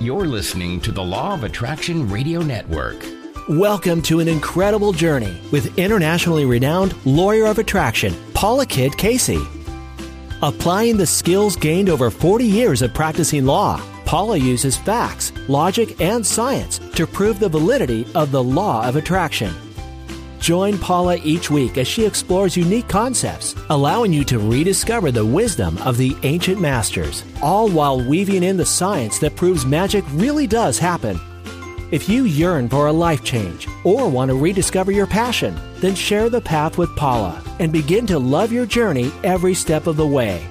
You're listening to the Law of Attraction Radio Network. Welcome to an incredible journey with internationally renowned lawyer of attraction, Paula Kidd Casey. Applying the skills gained over 40 years of practicing law, Paula uses facts, logic, and science to prove the validity of the law of attraction. Join Paula each week as she explores unique concepts, allowing you to rediscover the wisdom of the ancient masters, all while weaving in the science that proves magic really does happen. If you yearn for a life change or want to rediscover your passion, then share the path with Paula and begin to love your journey every step of the way.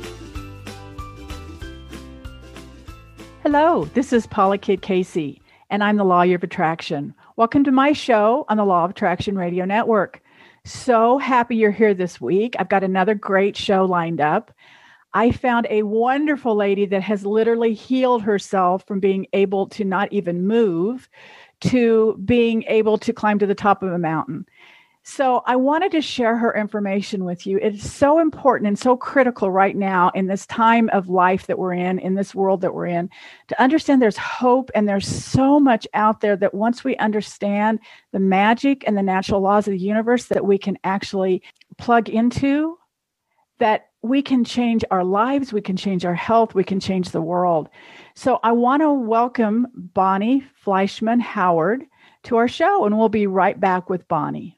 Hello, this is Paula Kidd Casey, and I'm the Lawyer of Attraction. Welcome to my show on the Law of Attraction Radio Network. So happy you're here this week. I've got another great show lined up. I found a wonderful lady that has literally healed herself from being able to not even move to being able to climb to the top of a mountain. So I wanted to share her information with you. It's so important and so critical right now in this time of life that we're in this world that we're in, to understand there's hope and there's so much out there that once we understand the magic and the natural laws of the universe that we can actually plug into, that we can change our lives, we can change our health, we can change the world. So I want to welcome Bonnie Fleischman Howard to our show, and we'll be right back with Bonnie.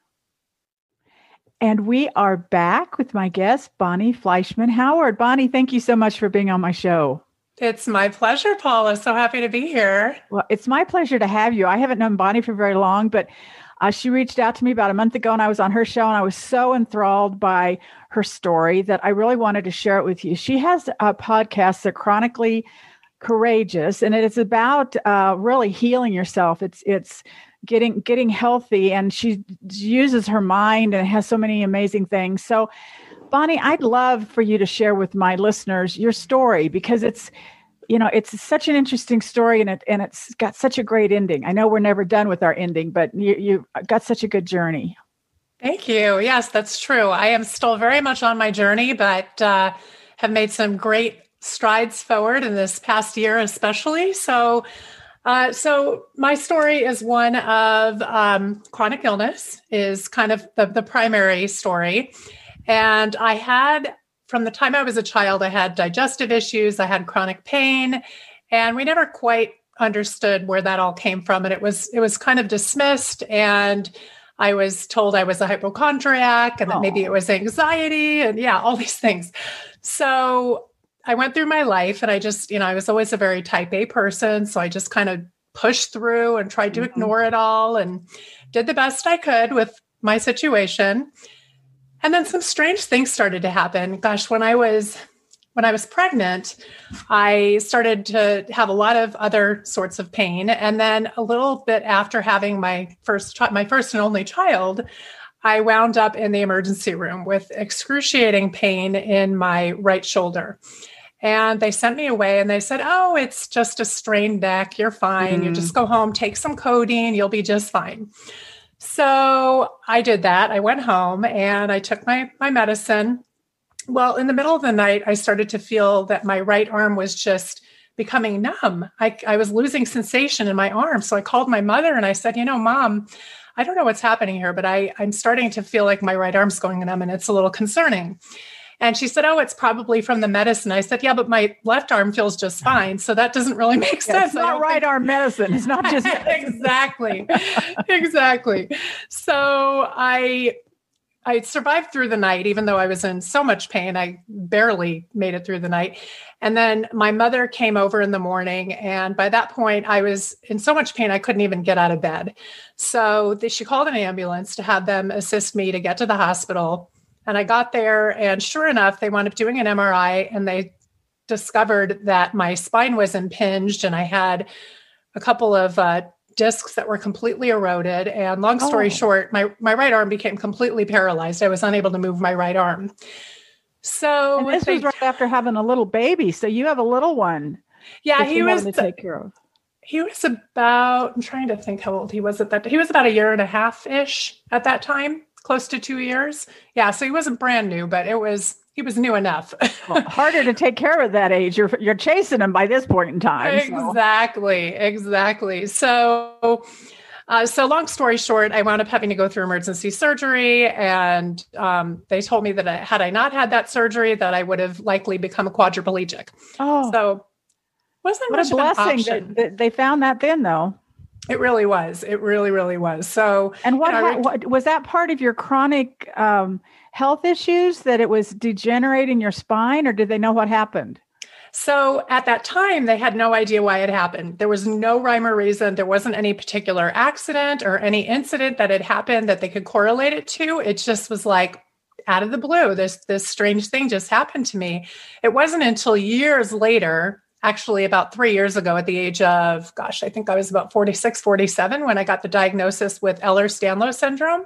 And we are back with my guest, Bonnie Fleischman Howard. Bonnie, thank you so much for being on my show. It's my pleasure, Paula. So happy to be here. Well, it's my pleasure to have you. I haven't known Bonnie for very long, but she reached out to me about a month ago, and I was on her show, and I was so enthralled by her story that I really wanted to share it with you. She has a podcast, The Chronically Courageous, and it is about really healing yourself. It's getting healthy, and she uses her mind and has so many amazing things. So, Bonnie, I'd love for you to share with my listeners your story, because it's such an interesting story, and it's got such a great ending. I know we're never done with our ending, but you got such a good journey. Thank you. Yes, that's true. I am still very much on my journey, but have made some great strides forward in this past year, especially. So my story is one of chronic illness, is kind of the primary story. And I had, from the time I was a child, I had digestive issues, I had chronic pain, and we never quite understood where that all came from. And it was kind of dismissed, and I was told I was a hypochondriac and that maybe it was anxiety and all these things. So I went through my life, and I just, I was always a very type A person. So I just kind of pushed through and tried to ignore it all and did the best I could with my situation. And then some strange things started to happen. Gosh, when I was pregnant, I started to have a lot of other sorts of pain. And then a little bit after having my first and only child, I wound up in the emergency room with excruciating pain in my right shoulder. And they sent me away, and they said, "Oh, it's just a strained neck. You're fine. You just go home, take some codeine. You'll be just fine." So I did that. I went home and I took my medicine. Well, in the middle of the night, I started to feel that my right arm was just becoming numb. I was losing sensation in my arm. So I called my mother and I said, "Mom, I don't know what's happening here, but I'm starting to feel like my right arm's going numb, and it's a little concerning." And she said, "Oh, it's probably from the medicine." I said, "Yeah, but my left arm feels just fine. So that doesn't really make sense." It's not right arm medicine. It's not just Exactly. So I survived through the night, even though I was in so much pain. I barely made it through the night. And then my mother came over in the morning. And by that point, I was in so much pain, I couldn't even get out of bed. So she called an ambulance to have them assist me to get to the hospital. And I got there, and sure enough, they wound up doing an MRI, and they discovered that my spine was impinged, and I had a couple of discs that were completely eroded. And long story short, my right arm became completely paralyzed. I was unable to move my right arm. So and this was right after having a little baby. So you have a little one. Yeah, he was to take care of. He was about, I'm trying to think how old he was at that. He was about 1.5 years-ish at that time, close to 2 years. Yeah, so he wasn't brand new, but it was he was new enough. Well, harder to take care of at that age. You're chasing him by this point in time. Exactly. So long story short, I wound up having to go through emergency surgery, and they told me that had I not had that surgery, that I would have likely become a quadriplegic. Oh, so wasn't what much a blessing of an option. that they found that then, though. It really was. It really, really was. So, and what was that part of your chronic health issues, that it was degenerating your spine, or did they know what happened? So at that time, they had no idea why it happened. There was no rhyme or reason. There wasn't any particular accident or any incident that had happened that they could correlate it to. It just was like out of the blue, this strange thing just happened to me. It wasn't until years later, actually about 3 years ago, at the age of, I think I was about 46, 47, when I got the diagnosis with Ehlers-Danlos syndrome.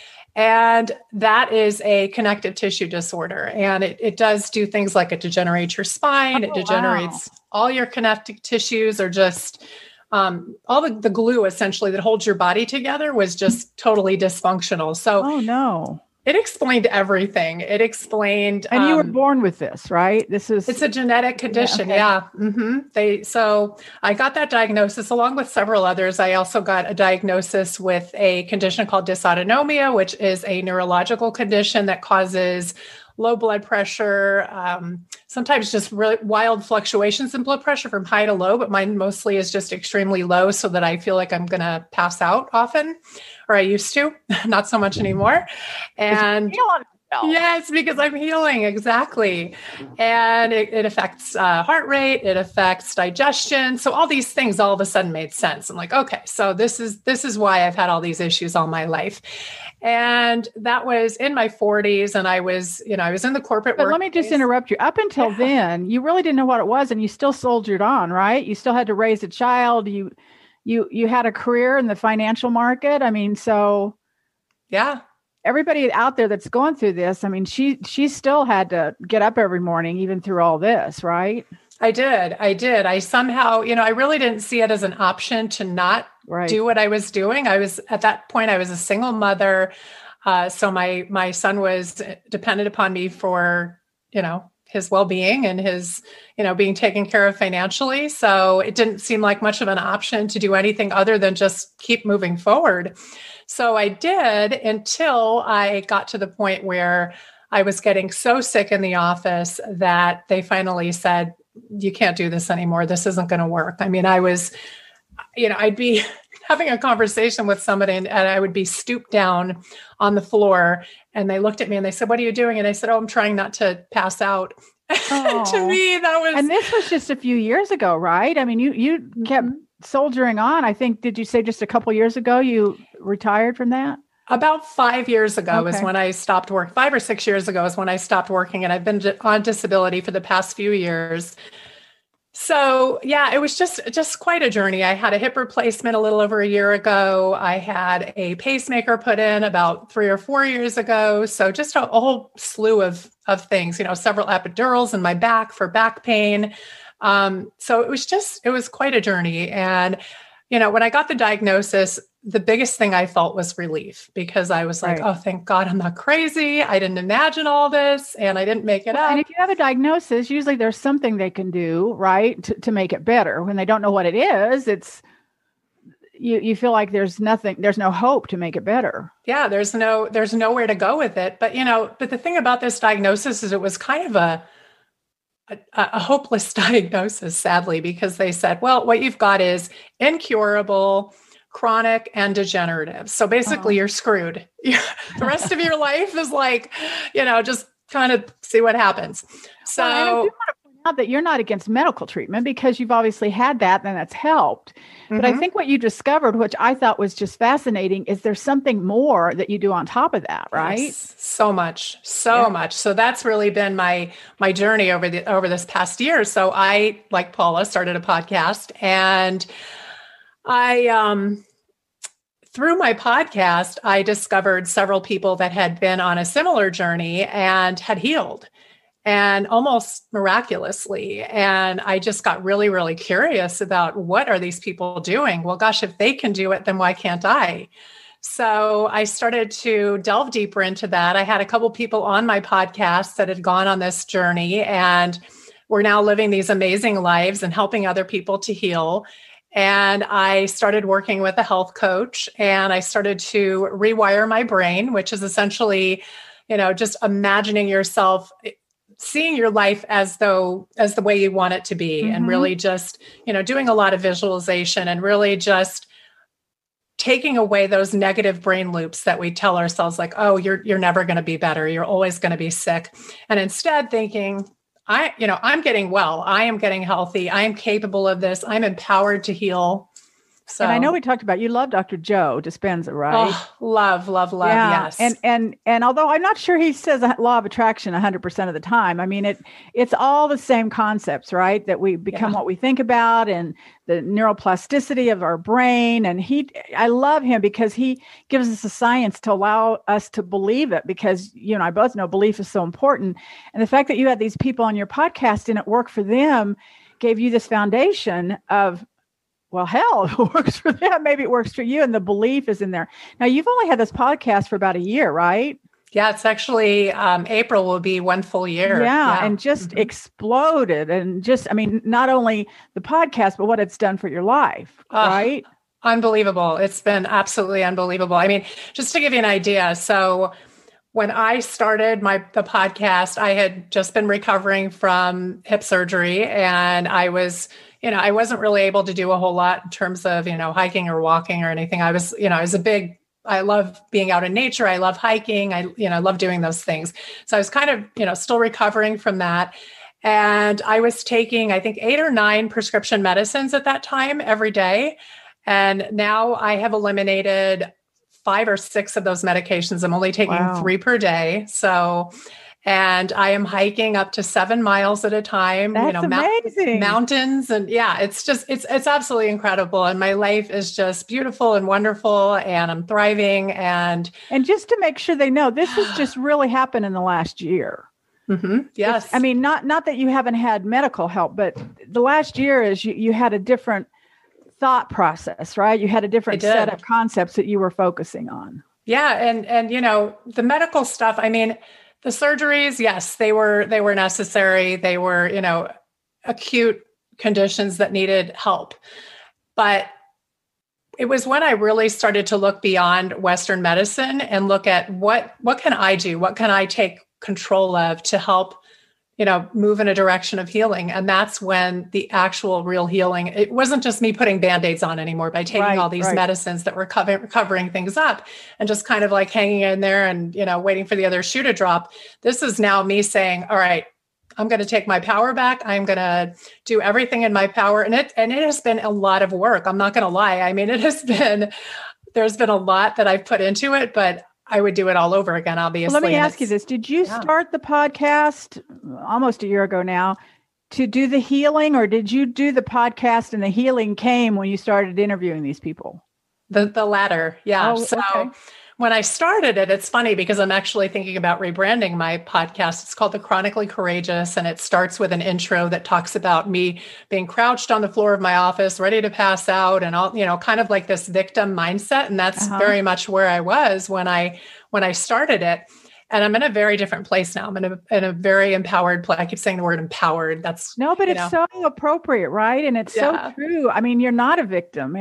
And that is a connective tissue disorder. And it does do things like it degenerates your spine. It degenerates all your connective tissues, or just all the glue essentially that holds your body together was just totally dysfunctional. So, oh no. It explained everything. It explained, and you were born with this, right? It's a genetic condition. Yeah. Mm-hmm. So I got that diagnosis along with several others. I also got a diagnosis with a condition called dysautonomia, which is a neurological condition that causes low blood pressure, sometimes just really wild fluctuations in blood pressure from high to low, but mine mostly is just extremely low, so that I feel like I'm going to pass out often, or I used to, not so much anymore. And yes, because I'm healing. Exactly. And it affects heart rate. It affects digestion. So all these things all of a sudden made sense. I'm like, okay, so this is why I've had all these issues all my life. And that was in my 40s. And I was in the corporate world. But let me just interrupt you. Up until then, you really didn't know what it was, and you still soldiered on, right? You still had to raise a child. You had a career in the financial market. I mean, so yeah. Everybody out there that's going through this, I mean, she still had to get up every morning, even through all this, right? I did. I somehow, I really didn't see it as an option to not do what I was doing. At that point, I was a single mother. So my son was dependent upon me for, his well-being and his, being taken care of financially. So it didn't seem like much of an option to do anything other than just keep moving forward. So I did, until I got to the point where I was getting so sick in the office that they finally said, you can't do this anymore. This isn't going to work. I mean, I was, I'd be having a conversation with somebody, and I would be stooped down on the floor, and they looked at me and they said, what are you doing? And I said, I'm trying not to pass out. To me, that was... And this was just a few years ago, right? I mean, you kept soldiering on. I think, did you say just a couple years ago you retired from that? About 5 years ago is when I stopped work. 5 or 6 years ago is when I stopped working, and I've been on disability for the past few years. So yeah, it was just quite a journey. I had a hip replacement a little over a year ago. I had a pacemaker put in about 3 or 4 years ago. So just a whole slew of things, several epidurals in my back for back pain. So it was quite a journey. And, when I got the diagnosis, the biggest thing I felt was relief, because I was like, oh, thank God I'm not crazy. I didn't imagine all this, and I didn't make it up. And if you have a diagnosis, usually there's something they can do, right, to make it better. When they don't know what it is, it's, you feel like there's no hope to make it better. Yeah, there's nowhere to go with it. But, but the thing about this diagnosis is it was kind of a hopeless diagnosis, sadly, because they said, well, what you've got is incurable, chronic, and degenerative. So basically you're screwed. The rest of your life is like, just kind of see what happens. So I do want to point out that you're not against medical treatment, because you've obviously had that, and that's helped. But I think what you discovered, which I thought was just fascinating, is there's something more that you do on top of that, right? Yes, so much. So that's really been my journey over this past year. So I, like Paula, started a podcast, and I, through my podcast, I discovered several people that had been on a similar journey and had healed, and almost miraculously. And I just got really, really curious about, what are these people doing? Well, gosh, if they can do it, then why can't I? So I started to delve deeper into that. I had a couple people on my podcast that had gone on this journey, and we're now living these amazing lives and helping other people to heal. And I started working with a health coach, and I started to rewire my brain, which is essentially, just imagining yourself, seeing your life as the way you want it to be, and really just, doing a lot of visualization and really just taking away those negative brain loops that we tell ourselves, like, oh, you're never going to be better. You're always going to be sick. And instead thinking, I'm getting well. I am getting healthy. I am capable of this. I'm empowered to heal. So, and I know we talked about, you love Dr. Joe Dispenza, right? Oh, love, yeah. yes. And although I'm not sure he says law of attraction 100% of the time, I mean, it's all the same concepts, right? That we become what we think about, and the neuroplasticity of our brain. And I love him because he gives us the science to allow us to believe it, because you and I both know belief is so important. And the fact that you had these people on your podcast and it worked for them gave you this foundation of, well, hell, if it works for them, maybe it works for you. And the belief is in there. Now, you've only had this podcast for about a year, right? Yeah, it's actually April will be 1 full year. Yeah. And just exploded. And just, I mean, not only the podcast, but what it's done for your life, right? Unbelievable. It's been absolutely unbelievable. I mean, just to give you an idea. So when I started the podcast, I had just been recovering from hip surgery, and I was, I wasn't really able to do a whole lot in terms of, hiking or walking or anything. I love being out in nature. I love hiking. I love doing those things. So I was kind of, still recovering from that. And I was taking, I think, 8 or 9 prescription medicines at that time every day. And now I have eliminated 5 or 6 of those medications. I'm only taking 3 per day. So, and I am hiking up to 7 miles at a time, That's amazing. Mountains. And it's absolutely incredible. And my life is just beautiful and wonderful, and I'm thriving. And just to make sure they know, this has just really happened in the last year. Mm-hmm. Yes. I mean, not that you haven't had medical help, but the last year is you had a different thought process, right? You had a different set of concepts that you were focusing on. Yeah. And the medical stuff, I mean, the surgeries, yes, they were necessary. They were, acute conditions that needed help. But it was when I really started to look beyond Western medicine and look at what can I do? What can I take control of to help, move in a direction of healing? And that's when the actual real healing, it wasn't just me putting Band-Aids on anymore by taking all these medicines that were covering things up and just kind of like hanging in there and, waiting for the other shoe to drop. This is now me saying, all right, I'm going to take my power back. I'm going to do everything in my power. And it has been a lot of work. I'm not going to lie. I mean, there's been a lot that I've put into it, but I would do it all over again, obviously. Well, let me ask you this. Did you start the podcast almost a year ago now to do the healing, or did you do the podcast and the healing came when you started interviewing these people? The latter. Yeah. Okay. When I started it, it's funny because I'm actually thinking about rebranding my podcast. It's called The Chronically Courageous, and it starts with an intro that talks about me being crouched on the floor of my office, ready to pass out, and all, kind of like this victim mindset. And that's very much where I was when I started it. And I'm in a very different place now. I'm in a very empowered place. I keep saying the word empowered. It's so appropriate, right? And it's so true. I mean, you're not a victim,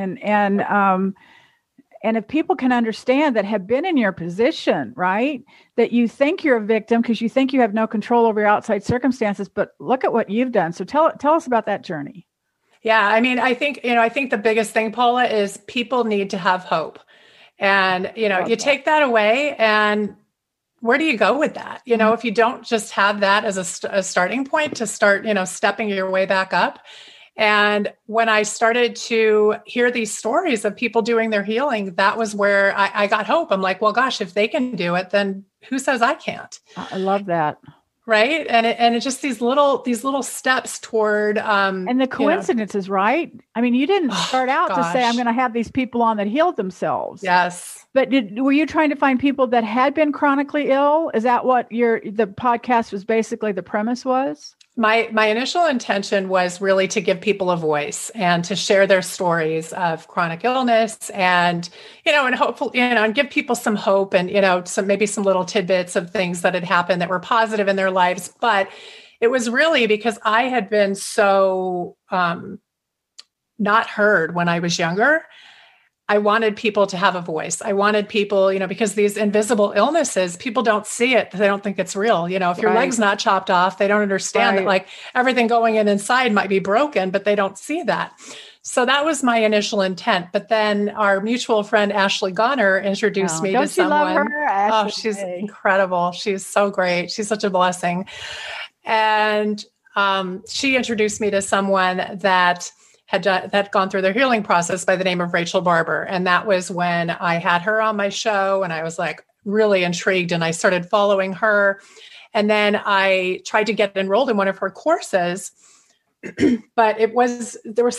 and if people can understand that, have been in your position, right, that you think you're a victim because you think you have no control over your outside circumstances, but look at what you've done. So tell us about that journey. Yeah. I mean, I think the biggest thing, Paula, is people need to have hope. And, you take that away, and where do you go with that? If you don't just have that as a starting point to start, stepping your way back up. And when I started to hear these stories of people doing their healing, that was where I got hope. I'm like, well, gosh, if they can do it, then who says I can't? I love that. Right. And it's just these little steps toward, and the coincidences, right? I mean, you didn't start out to say, I'm going to have these people on that healed themselves. Yes. But were you trying to find people that had been chronically ill? Is that what the podcast was basically, the premise was? my initial intention was really to give people a voice and to share their stories of chronic illness and, and hopefully, and give people some hope and, maybe some little tidbits of things that had happened that were positive in their lives. But it was really because I had been so not heard when I was younger. I wanted people to have a voice. I wanted people, because these invisible illnesses, people don't see it. They don't think it's real. If your leg's not chopped off, they don't understand that like everything going in inside might be broken, but they don't see that. So that was my initial intent. But then our mutual friend, Ashley Gonner, introduced me to someone. Love her, Ashley? Oh, she's incredible. She's so great. She's such a blessing. And she introduced me to someone that had gone through their healing process by the name of Rachel Barber. And that was when I had her on my show and I was like really intrigued and I started following her. And then I tried to get enrolled in one of her courses, but it was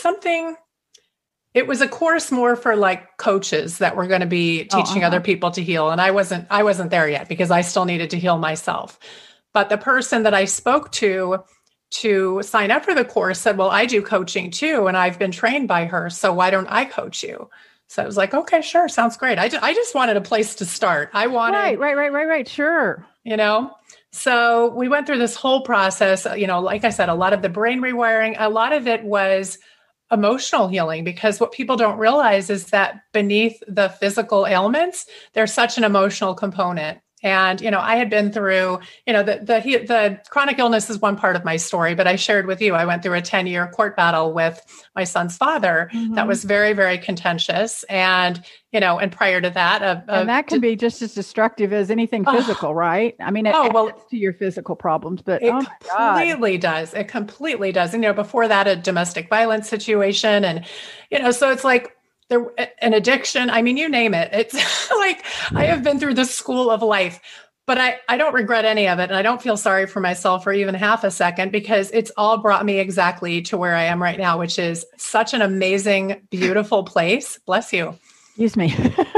a course more for like coaches that were going to be teaching other people to heal. And I wasn't there yet because I still needed to heal myself. But the person that I spoke to sign up for the course said, well, I do coaching too. And I've been trained by her. So why don't I coach you? So I was like, okay, sure. Sounds great. I just wanted a place to start. I wanted. Right. Sure. So we went through this whole process, like I said, a lot of the brain rewiring, a lot of it was emotional healing, because what people don't realize is that beneath the physical ailments, there's such an emotional component. And, I had been through, the chronic illness is one part of my story, but I shared with you, I went through a 10-year court battle with my son's father that was very, very contentious. And, and prior to that, and that can be just as destructive as anything physical, right? I mean, it adds to your physical problems, but it completely does. It completely does. And, before that, a domestic violence situation. And, so it's like, an addiction. I mean, you name it. It's like, I have been through the school of life, but I don't regret any of it. And I don't feel sorry for myself for even half a second, because it's all brought me exactly to where I am right now, which is such an amazing, beautiful place. Bless you. Excuse me.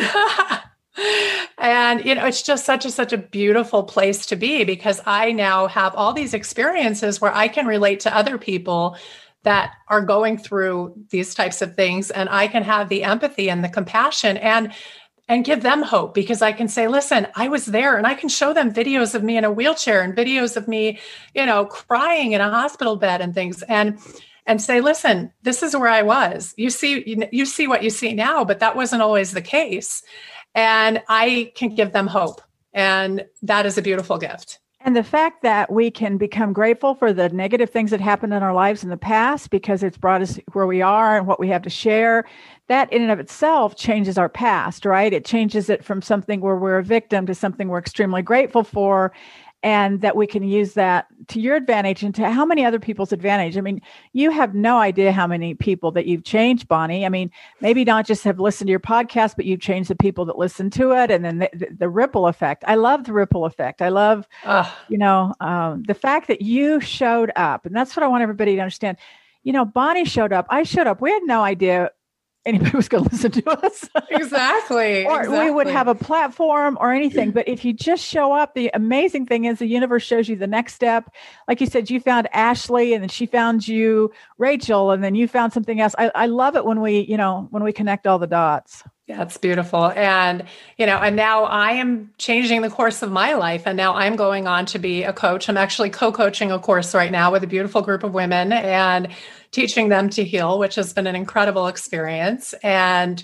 And, it's just such a beautiful place to be, because I now have all these experiences where I can relate to other people that are going through these types of things. And I can have the empathy and the compassion and give them hope, because I can say, listen, I was there, and I can show them videos of me in a wheelchair and videos of me, crying in a hospital bed and things, and say, listen, this is where I was. You see what you see now, but that wasn't always the case. And I can give them hope. And that is a beautiful gift. And the fact that we can become grateful for the negative things that happened in our lives in the past, because it's brought us where we are and what we have to share, that in and of itself changes our past, right? It changes it from something where we're a victim to something we're extremely grateful for, and that we can use that to your advantage and to how many other people's advantage. I mean, you have no idea how many people that you've changed, Bonnie. I mean, maybe not just have listened to your podcast, but you've changed the people that listen to it. And then the ripple effect. I love the ripple effect. I love, the fact that you showed up. And that's what I want everybody to understand. Bonnie showed up. I showed up. We had no idea anybody was going to listen to us. Exactly. We would have a platform or anything. But if you just show up, the amazing thing is the universe shows you the next step. Like you said, you found Ashley, and then she found you, Rachel, and then you found something else. I love it when we connect all the dots. Yeah, it's beautiful. And, and now I am changing the course of my life. And now I'm going on to be a coach. I'm actually co-coaching a course right now with a beautiful group of women and teaching them to heal, which has been an incredible experience. And,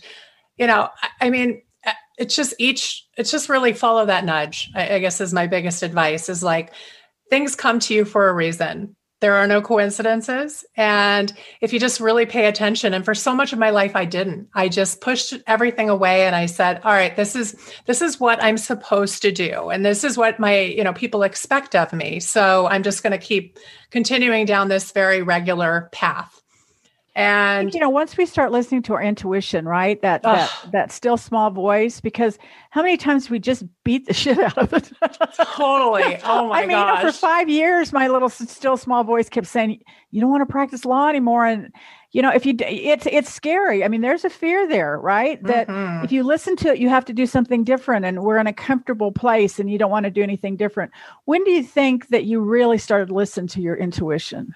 it's just really follow that nudge, I guess is my biggest advice, is like, things come to you for a reason. There are no coincidences. And if you just really pay attention, and for so much of my life, I didn't. I just pushed everything away and I said, all right, this is what I'm supposed to do. And this is what my, people expect of me. So I'm just going to keep continuing down this very regular path. And, once we start listening to our intuition, right, that still small voice, because how many times we just beat the shit out of it? Totally. Oh my gosh. For 5 years, my little still small voice kept saying, you don't want to practice law anymore. And, if it's scary. I mean, there's a fear there, right? That if you listen to it, you have to do something different, and we're in a comfortable place and you don't want to do anything different. When do you think that you really started to listen to your intuition?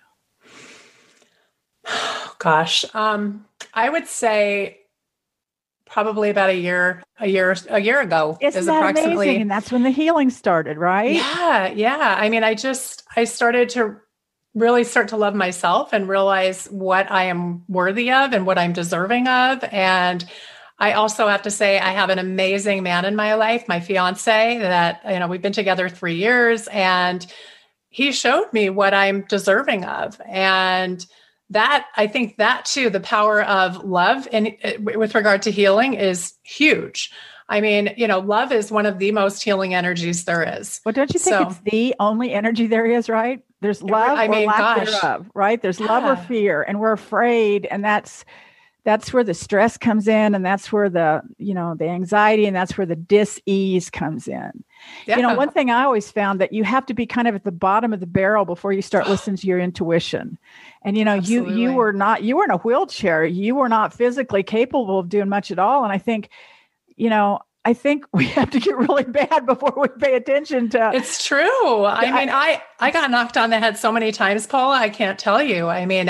Gosh, I would say probably about a year ago. Isn't that amazing? And that's when the healing started, right? Yeah. I mean, I started to really start to love myself and realize what I am worthy of and what I'm deserving of. And I also have to say, I have an amazing man in my life, my fiance, that, we've been together 3 years, and he showed me what I'm deserving of. And that, I think that too, the power of love and with regard to healing is huge. I mean, love is one of the most healing energies there is. Well, don't you think it's the only energy there is, right? There's love or lack thereof, right? There's love or fear, and we're afraid. And that's where the stress comes in, and that's where the anxiety, and that's where the dis-ease comes in. Yeah. One thing I always found that you have to be kind of at the bottom of the barrel before you start listening to your intuition. And, you were in a wheelchair. You were not physically capable of doing much at all. And I think we have to get really bad before we pay attention to. It's true. I mean, I got knocked on the head so many times, Paula, I can't tell you. I mean,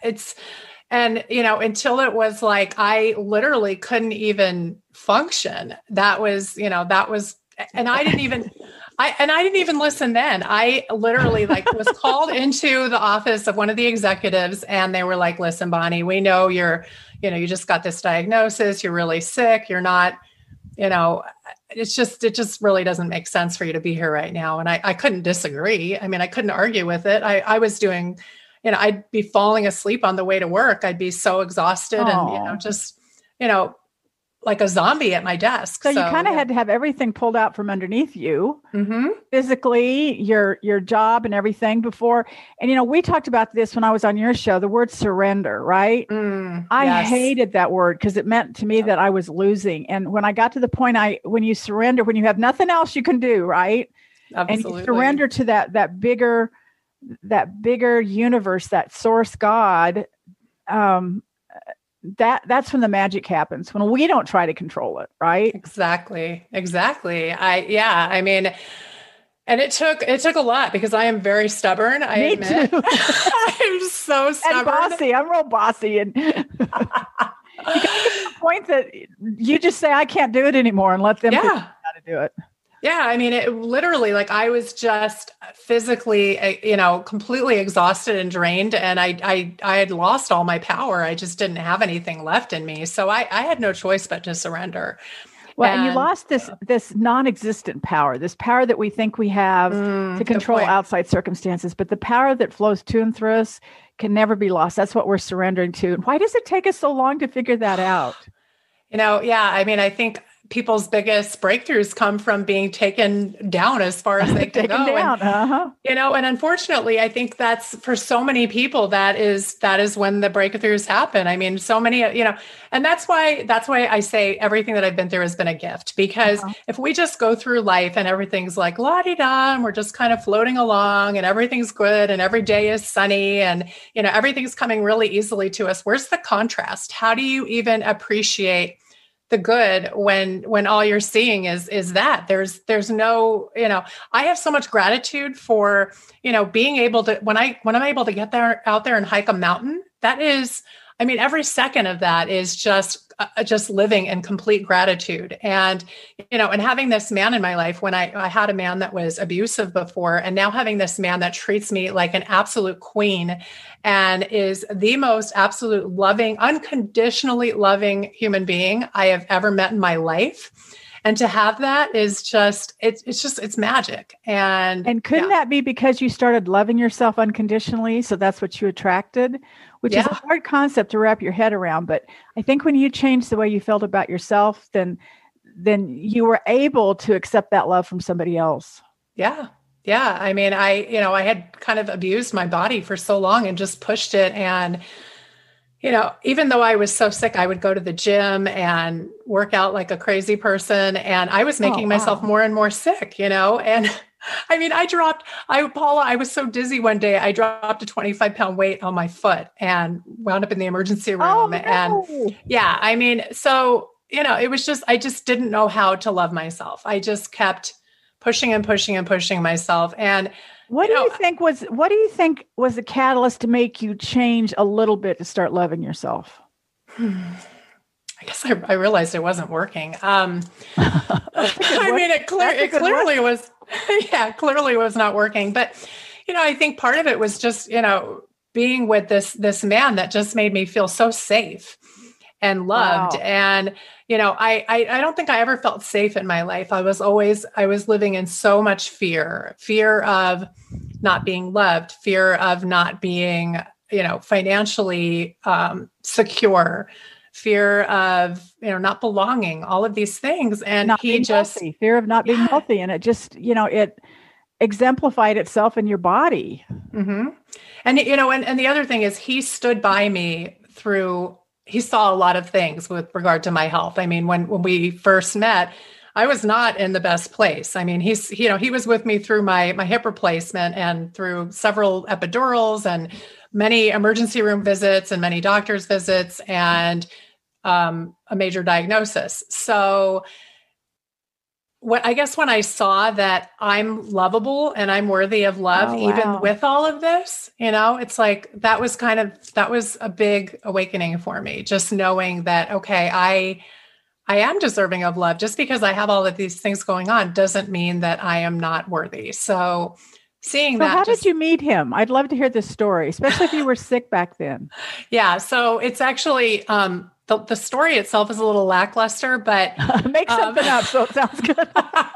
until it was like, I literally couldn't even function. And I didn't even listen then. I literally was called into the office of one of the executives, and they were like, listen, Bonnie, we know you just got this diagnosis. You're really sick. You're not, it just really doesn't make sense for you to be here right now. And I couldn't disagree. I mean, I couldn't argue with it. I was doing, I'd be falling asleep on the way to work. I'd be so exhausted and, like a zombie at my desk. So you kind of had to have everything pulled out from underneath you, physically, your job and everything before. And, we talked about this when I was on your show, the word surrender, right? I hated that word because it meant to me that I was losing. And when I got to the point, when you surrender, when you have nothing else you can do, right? Absolutely. And you surrender to that bigger universe, that source God, that's when the magic happens, when we don't try to control it, right? Exactly. I mean, and it took a lot because I am very stubborn. I admit. Too. I'm so stubborn. And bossy. I'm real bossy. And you got to get to the point that you just say, I can't do it anymore, and let them figure out how to do it. Yeah. I mean, it literally, I was just physically, completely exhausted and drained, and I had lost all my power. I just didn't have anything left in me. So I had no choice but to surrender. Well, and you lost this non-existent power, this power that we think we have to control outside circumstances, but the power that flows to and through us can never be lost. That's what we're surrendering to. And why does it take us so long to figure that out? I mean, I think people's biggest breakthroughs come from being taken down as far as they can go. Down. And unfortunately, I think that's for so many people, that is when the breakthroughs happen. I mean, so many, and that's why I say everything that I've been through has been a gift, because if we just go through life and everything's like la-di-da, and we're just kind of floating along and everything's good and every day is sunny and, everything's coming really easily to us, where's the contrast? How do you even appreciate the good when all you're seeing is that there's no, I have so much gratitude for, being able to, when I'm able to get out there and hike a mountain, that is, I mean, every second of that is just living in complete gratitude. And, and having this man in my life, when I had a man that was abusive before, and now having this man that treats me like an absolute queen and is the most absolute loving, unconditionally loving human being I have ever met in my life. And to have that is just, it's magic. And couldn't that be because you started loving yourself unconditionally? So that's what you attracted, which is a hard concept to wrap your head around. But I think when you changed the way you felt about yourself, then you were able to accept that love from somebody else. Yeah. Yeah. I mean, I had kind of abused my body for so long and just pushed it. And, even though I was so sick, I would go to the gym and work out like a crazy person. And I was making myself more and more sick, and I mean, Paula, I was so dizzy one day. I dropped a 25-pound weight on my foot and wound up in the emergency room. Oh, no. And yeah, I mean, so, it was just, I just didn't know how to love myself. I just kept pushing and pushing and pushing myself. And what do you think was the catalyst to make you change a little bit to start loving yourself? I guess I realized it wasn't it clearly was, clearly was not working. But, I think part of it was just, being with this man that just made me feel so safe and loved. Wow. And, I don't think I ever felt safe in my life. I was living in so much fear of not being loved, fear of not being, financially secure, fear of, not belonging, all of these things. And fear of not being healthy. And it just, it exemplified itself in your body. Mm-hmm. And, and the other thing is he stood by me he saw a lot of things with regard to my health. I mean, when we first met, I was not in the best place. I mean, he was with me through my hip replacement and through several epidurals and many emergency room visits and many doctor's visits and a major diagnosis. So when I saw that I'm lovable and I'm worthy of love, even with all of this, it's like, that was a big awakening for me. Just knowing that, okay, I am deserving of love. Just because I have all of these things going on doesn't mean that I am not worthy. So how did you meet him? I'd love to hear this story, especially if you were sick back then. Yeah. So it's actually, the story itself is a little lackluster, but make something up. So it sounds good.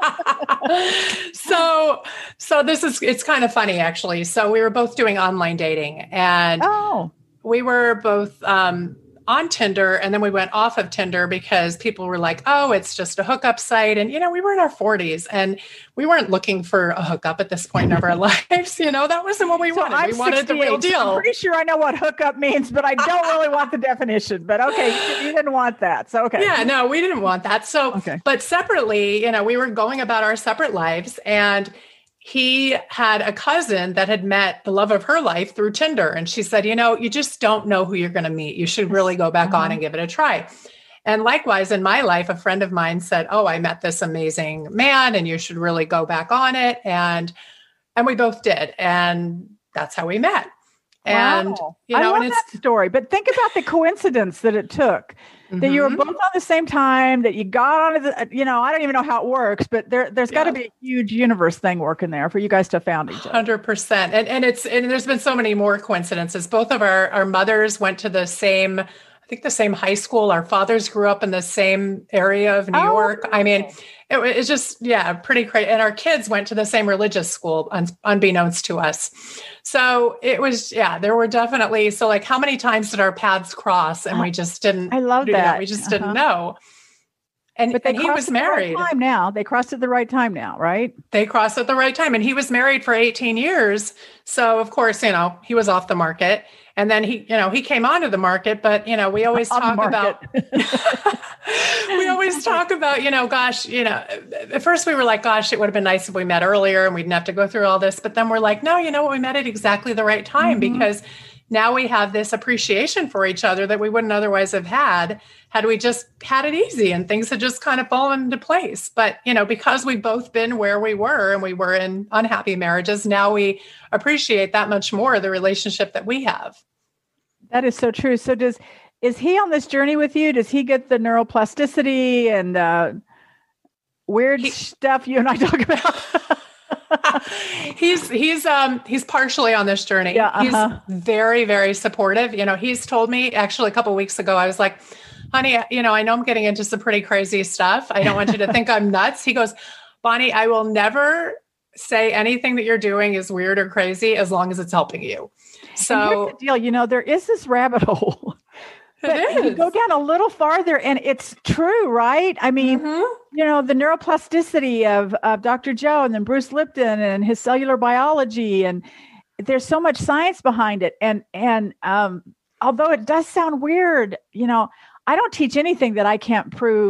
So it's kind of funny actually. So we were both doing online dating and we were both, on Tinder, and then we went off of Tinder because people were like, oh, it's just a hookup site. And, we were in our 40s and we weren't looking for a hookup at this point of our lives. That wasn't what we wanted. We wanted the real deal. So I'm pretty sure I know what hookup means, but I don't really want the definition. But okay, you didn't want that. So, okay. Yeah, no, we didn't want that. So, okay. But separately, we were going about our separate lives, and he had a cousin that had met the love of her life through Tinder. And she said, you just don't know who you're going to meet. You should really go back on and give it a try. And likewise, in my life, a friend of mine said, oh, I met this amazing man and you should really go back on it. And we both did. And that's how we met. And, I love that story, but think about the coincidence that it took. That you were both on the same time, that you got onto the, I don't even know how it works, but there's got to be a huge universe thing working there for you guys to have found each other. 100%. And there's been so many more coincidences. Both of our mothers went to the same high school. Our fathers grew up in the same area of New York. I mean, it's just, pretty crazy. And our kids went to the same religious school, unbeknownst to us. So it was, there were definitely, so like how many times did our paths cross and we just didn't, I love that. We just didn't know. But he was married. They crossed at the right time now, right? They crossed at the right time. And he was married for 18 years. So of course, he was off the market. And then he came onto the market, but, we always talk about, gosh, at first we were like, gosh, it would have been nice if we met earlier and we didn't have to go through all this. But then we're like, no, we met at exactly the right time because now we have this appreciation for each other that we wouldn't otherwise have had we just had it easy and things had just kind of fallen into place. But, because we've both been where we were and we were in unhappy marriages, now we appreciate that much more the relationship that we have. That is so true. So is he on this journey with you? Does he get the neuroplasticity and weird stuff you and I talk about? He's partially on this journey. Yeah, He's very, very supportive. He's told me actually a couple of weeks ago, I was like, honey, I know I'm getting into some pretty crazy stuff. I don't want you to think I'm nuts. He goes, Bonnie, I will never say anything that you're doing is weird or crazy as long as it's helping you. So and here's the deal, there is this rabbit hole. But you go down a little farther and it's true, right? I mean, the neuroplasticity of Dr. Joe and then Bruce Lipton and his cellular biology. And there's so much science behind it. And although it does sound weird, I don't teach anything that I can't prove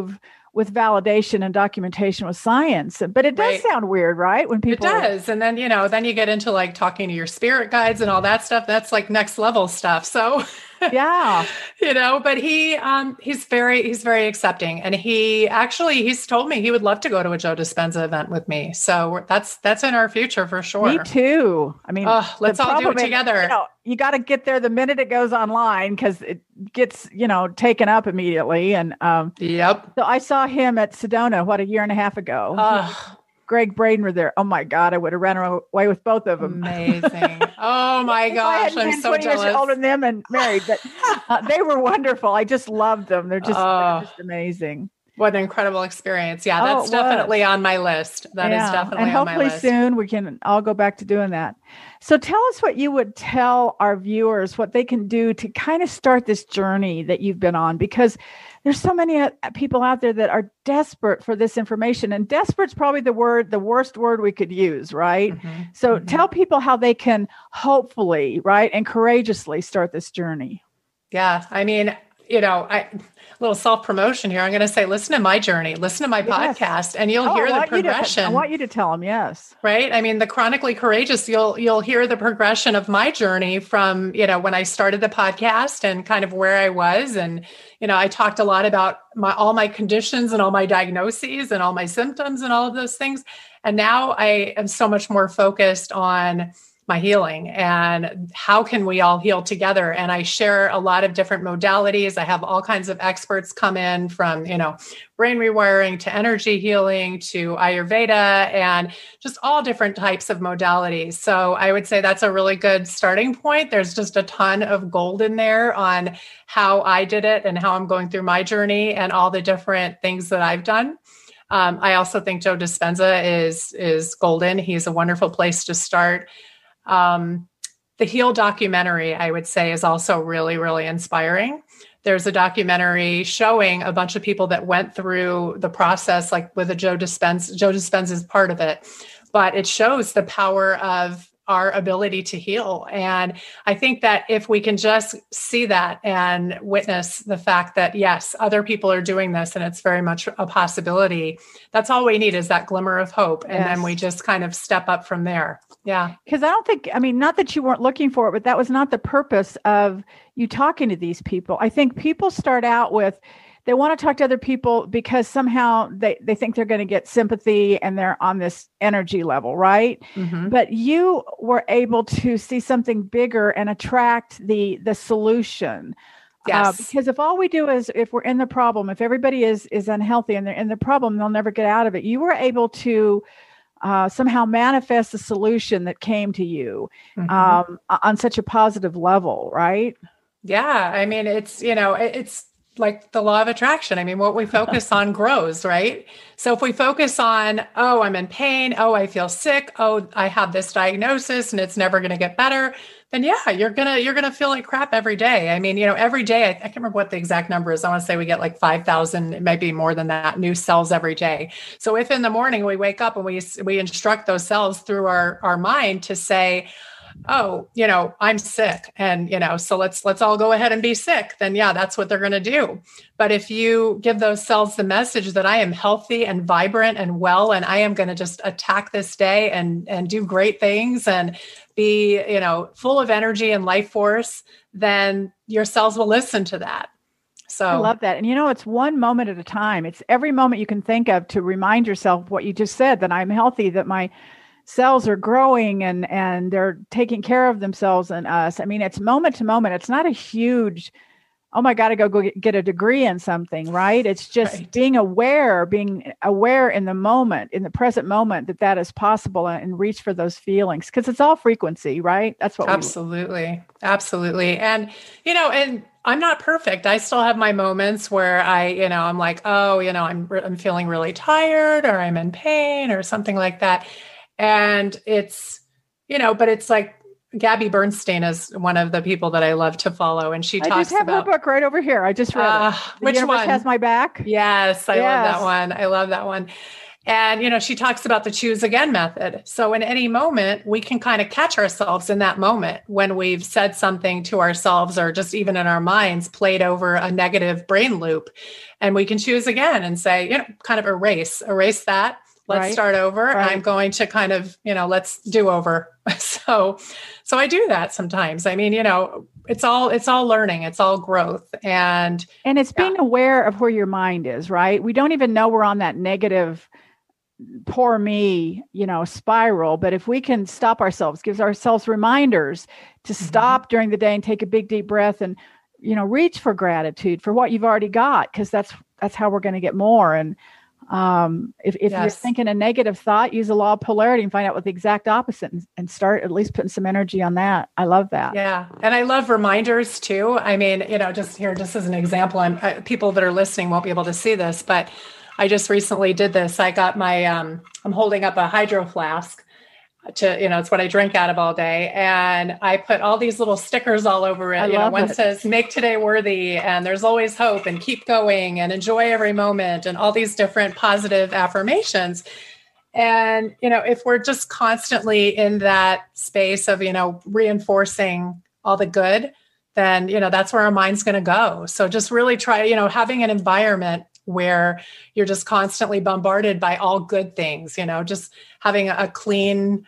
with validation and documentation with science. But it does sound weird, right? When people It does. And then, then you get into like talking to your spirit guides and all that stuff. That's like next level stuff. So yeah, but he's very accepting. And he's told me he would love to go to a Joe Dispenza event with me. So that's in our future for sure. Me too. I mean, let's all do it together. You got to get there the minute it goes online because it gets, taken up immediately. And yep. So I saw him at Sedona, a year and a half ago. Greg Braden were there. Oh my God, I would have ran away with both of them. Amazing. Oh my gosh, I'm so 20 jealous. Years older than them and married, but they were wonderful. I just loved them. They're just amazing. What an incredible experience. Yeah, that's definitely on my list. That is definitely on my list. And hopefully soon we can all go back to doing that. So tell us what you would tell our viewers, what they can do to kind of start this journey that you've been on, because there's so many people out there that are desperate for this information, and desperate's probably the worst word we could use, right? Mm-hmm. So tell people how they can hopefully, right, and courageously start this journey. Yeah. I mean, little self-promotion here. I'm going to say, listen to my journey, listen to my podcast, and you'll hear the progression. I want you to tell them, yes. Right. I mean, the Chronically Courageous, you'll hear the progression of my journey from, when I started the podcast and kind of where I was. And, I talked a lot about all my conditions and all my diagnoses and all my symptoms and all of those things. And now I am so much more focused on my healing and how can we all heal together. And I share a lot of different modalities. I have all kinds of experts come in from, brain rewiring to energy healing to Ayurveda and just all different types of modalities. So I would say that's a really good starting point. There's just a ton of gold in there on how I did it and how I'm going through my journey and all the different things that I've done. I also think Joe Dispenza is golden. He's a wonderful place to start. The Heal documentary, I would say, is also really, really inspiring. There's a documentary showing a bunch of people that went through the process, like with a Joe Dispenza. Joe Dispenza is part of it, but it shows the power of our ability to heal. And I think that if we can just see that and witness the fact that, yes, other people are doing this and it's very much a possibility, that's all we need is that glimmer of hope. And then we just kind of step up from there. Yeah. Because not that you weren't looking for it, but that was not the purpose of you talking to these people. I think people start out with, they want to talk to other people because somehow they think they're going to get sympathy and they're on this energy level, right? Mm-hmm. But you were able to see something bigger and attract the solution. Yes. Because if all we do is, if we're in the problem, if everybody is unhealthy and they're in the problem, they'll never get out of it. You were able to somehow manifest a solution that came to you on such a positive level, right? Yeah. I mean, it's like the law of attraction. I mean, what we focus on grows, right? So if we focus on, oh, I'm in pain. Oh, I feel sick. Oh, I have this diagnosis and it's never going to get better. Then yeah, you're going to feel like crap every day. I mean, every day, I can't remember what the exact number is. I want to say we get like 5,000, it might be more than that, new cells every day. So if in the morning we wake up and we instruct those cells through our mind to say, oh, I'm sick. And, so let's all go ahead and be sick. Then yeah, that's what they're going to do. But if you give those cells the message that I am healthy and vibrant and well, and I am going to just attack this day and do great things and be, full of energy and life force, then your cells will listen to that. So I love that. And it's one moment at a time. It's every moment you can think of to remind yourself what you just said, that I'm healthy, that my cells are growing and they're taking care of themselves and us. I mean, it's moment to moment. It's not a huge, oh my God, I go get a degree in something, right? It's just being aware in the moment, in the present moment, that is possible and reach for those feelings because it's all frequency, right? That's what Absolutely. And, and I'm not perfect. I still have my moments where I'm like, oh, I'm feeling really tired or I'm in pain or something like that. And it's, but it's like Gabby Bernstein is one of the people that I love to follow. And she talks about. I just have her book right over here. I just read it. Which Universe one? Has My Back. Yes. I love that one. And, she talks about the choose again method. So in any moment, we can kind of catch ourselves in that moment when we've said something to ourselves, or just even in our minds, played over a negative brain loop. And we can choose again and say, kind of erase that. Let's start over. Right. I'm going to kind of, let's do over. So I do that sometimes. I mean, it's all learning. It's all growth. And it's being aware of where your mind is, right? We don't even know we're on that negative, poor me, spiral. But if we can stop ourselves, gives ourselves reminders to stop during the day and take a big, deep breath and, reach for gratitude for what you've already got, because that's how we're going to get more. And if you're thinking a negative thought, use the law of polarity and find out what the exact opposite and start at least putting some energy on that. I love that. Yeah. And I love reminders too. I mean, just as an example, people that are listening won't be able to see this, but I just recently did this. I got my, I'm holding up a hydro flask to, it's what I drink out of all day. And I put all these little stickers all over it. One says, make today worthy, and there's always hope, and keep going, and enjoy every moment, and all these different positive affirmations. And, if we're just constantly in that space of, reinforcing all the good, then, that's where our mind's going to go. So just really try, having an environment where you're just constantly bombarded by all good things, just having a clean,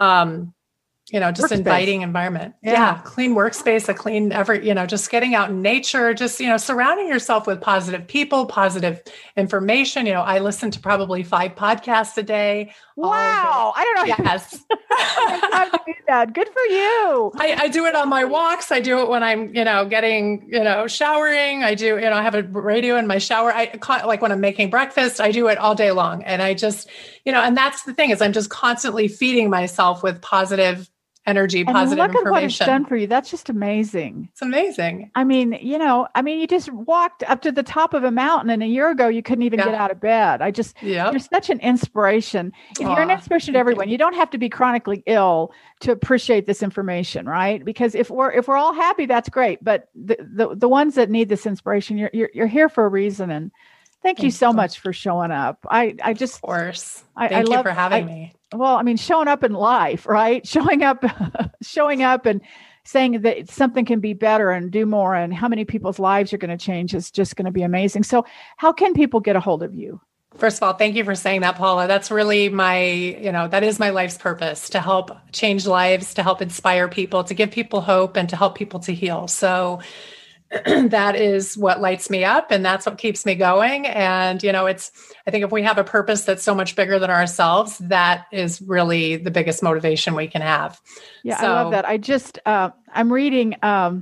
just workspace. Inviting environment. Yeah. Clean workspace, a clean just getting out in nature, just, surrounding yourself with positive people, positive information. I listen to probably 5 podcasts a day. Wow. I don't know. Yes. I do that. Good for you. I do it on my walks. I do it when I'm, getting, showering. I do, I have a radio in my shower. Like when I'm making breakfast, I do it all day long. And I just, and that's the thing is I'm just constantly feeding myself with positive energy, positive information. Look at what it's done for you. That's just amazing. It's amazing. I mean, you just walked up to the top of a mountain, and a year ago you couldn't even get out of bed. You're such an inspiration. You're an inspiration to everyone. You don't have to be chronically ill to appreciate this information, right? Because if we're all happy, that's great. But the ones that need this inspiration, you're here for a reason. And thank you so much for showing up. Of course. Thank you for having me. Well, I mean, showing up in life, right? Showing up and saying that something can be better and do more, and how many people's lives you're going to change is just going to be amazing. So how can people get a hold of you? First of all, thank you for saying that, Paula. That's really that is my life's purpose, to help change lives, to help inspire people, to give people hope, and to help people to heal. So that is what lights me up, and that's what keeps me going. And, I think if we have a purpose that's so much bigger than ourselves, that is really the biggest motivation we can have. Yeah, I love that. I just, I'm reading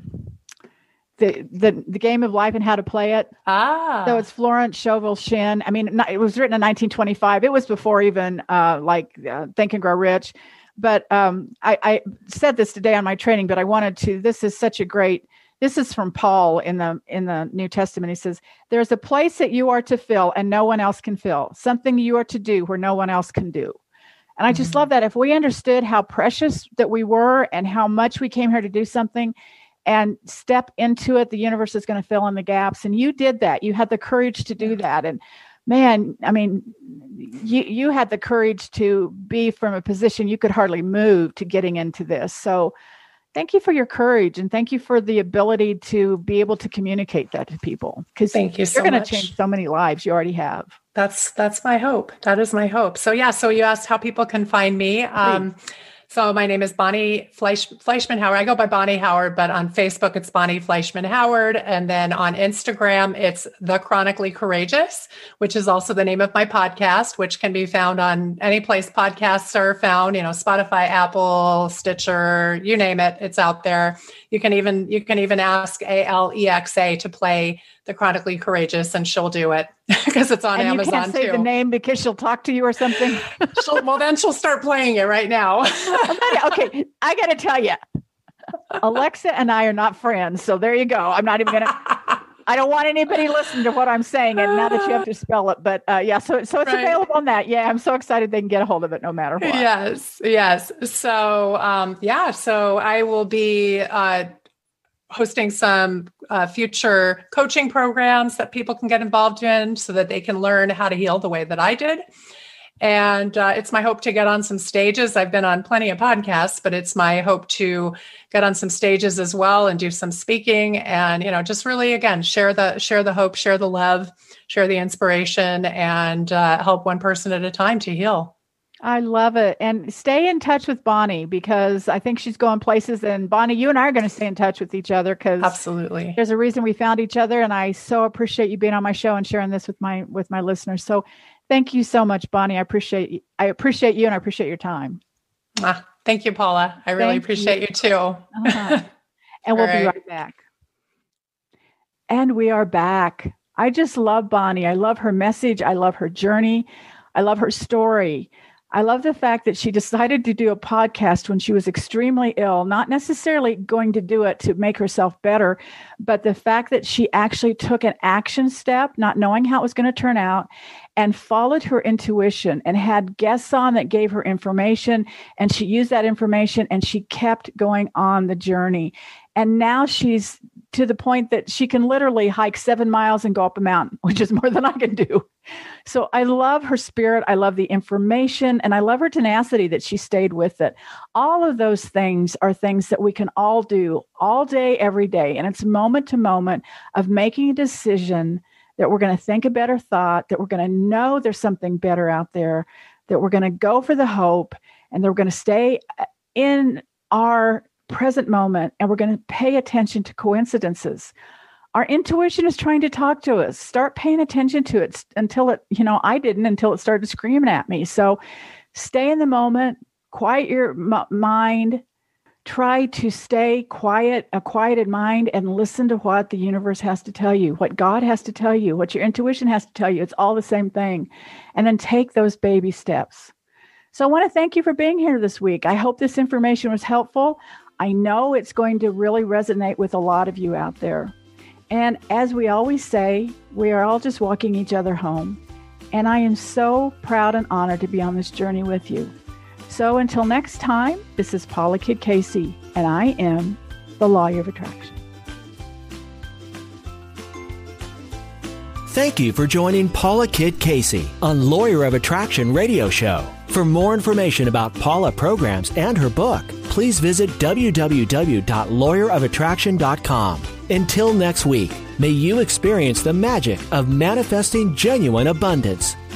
the Game of Life and How to Play It. So it's Florence Scovel Shinn. I mean, it was written in 1925. It was before even Think and Grow Rich. But I said this today on my training, but I wanted to, this is from Paul in the New Testament. He says, there's a place that you are to fill and no one else can fill, something you are to do where no one else can do. And I just love that. If we understood how precious that we were and how much we came here to do something and step into it, the universe is going to fill in the gaps. And you did that. You had the courage to do that. And man, I mean, you had the courage to be from a position you could hardly move to getting into this. So thank you for your courage, and thank you for the ability to be able to communicate that to people. Because you're going to change so many lives. You already have. That's my hope. That is my hope. So yeah. So you asked how people can find me. So my name is Bonnie Fleischman Howard. I go by Bonnie Howard, but on Facebook, it's Bonnie Fleischman Howard. And then on Instagram, it's The Chronically Courageous, which is also the name of my podcast, which can be found on any place podcasts are found, Spotify, Apple, Stitcher, you name it. It's out there. You can even ask Alexa to play The Chronically Courageous, and she'll do it because it's on Amazon too. You can't say the name because she'll talk to you or something. Then she'll start playing it right now. Okay, I got to tell you, Alexa and I are not friends, so there you go. I'm not even gonna. I don't want anybody listening to what I'm saying, and now that you have to spell it, but so it's right. Available on that. Yeah, I'm so excited they can get a hold of it no matter what. Yes. So so I will be hosting some future coaching programs that people can get involved in so that they can learn how to heal the way that I did. And it's my hope to get on some stages. I've been on plenty of podcasts, but it's my hope to get on some stages as well and do some speaking and, just really, again, share the hope, share the love, share the inspiration, and help one person at a time to heal. I love it. And stay in touch with Bonnie, because I think she's going places. And Bonnie, you and I are going to stay in touch with each other, because absolutely, there's a reason we found each other. And I so appreciate you being on my show and sharing this with my listeners. So thank you so much, Bonnie. I appreciate you and I appreciate your time. Thank you, Paula. I really appreciate you too. Uh-huh. And we'll be right back. And we are back. I just love Bonnie. I love her message. I love her journey. I love her story. I love the fact that she decided to do a podcast when she was extremely ill, not necessarily going to do it to make herself better, but the fact that she actually took an action step, not knowing how it was going to turn out, and followed her intuition and had guests on that gave her information. And she used that information and she kept going on the journey. And now she's to the point that she can literally hike 7 miles and go up a mountain, which is more than I can do. So I love her spirit. I love the information, and I love her tenacity that she stayed with it. All of those things are things that we can all do all day, every day. And it's moment to moment of making a decision that we're going to think a better thought, that we're going to know there's something better out there, that we're going to go for the hope, and that we're going to stay in our present moment, and we're going to pay attention to coincidences. Our intuition is trying to talk to us. Start paying attention to it until it, I didn't until it started screaming at me. So stay in the moment, quiet your mind, try to stay quiet, a quieted mind, and listen to what the universe has to tell you, what God has to tell you, what your intuition has to tell you. It's all the same thing. And then take those baby steps. So I want to thank you for being here this week. I hope this information was helpful. I know it's going to really resonate with a lot of you out there. And as we always say, we are all just walking each other home. And I am so proud and honored to be on this journey with you. So until next time, this is Paula Kidd Casey, and I am the Lawyer of Attraction. Thank you for joining Paula Kidd Casey on Lawyer of Attraction radio show. For more information about Paula programs and her book, please visit www.lawyerofattraction.com. Until next week, may you experience the magic of manifesting genuine abundance.